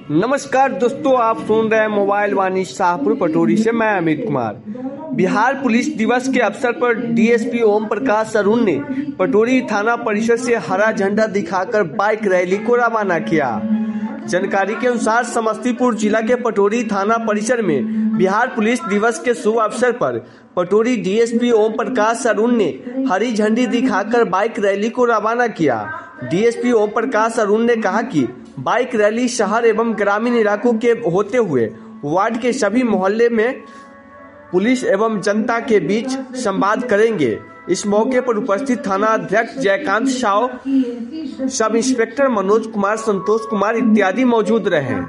नमस्कार दोस्तों, आप सुन रहे हैं मोबाइल वाणी शाहपुर पटोरी से। मैं अमित कुमार। बिहार पुलिस दिवस के अवसर पर डीएसपी ओम प्रकाश अरुण ने पटोरी थाना परिसर से हरा झंडा दिखाकर बाइक रैली को रवाना किया। जानकारी के अनुसार समस्तीपुर जिला के पटोरी थाना परिसर में बिहार पुलिस दिवस के शुभ अवसर पर पटोरी डीएसपी ओम प्रकाश अरुण ने हरी झंडी दिखाकर बाइक रैली को रवाना किया। डीएसपी ओम प्रकाश अरुण ने कहा कि बाइक रैली शहर एवं ग्रामीण इलाकों के होते हुए वार्ड के सभी मोहल्ले में पुलिस एवं जनता के बीच संवाद करेंगे। इस मौके पर उपस्थित थाना अध्यक्ष जयकांत साव, सब इंस्पेक्टर मनोज कुमार, संतोष कुमार इत्यादि मौजूद रहे।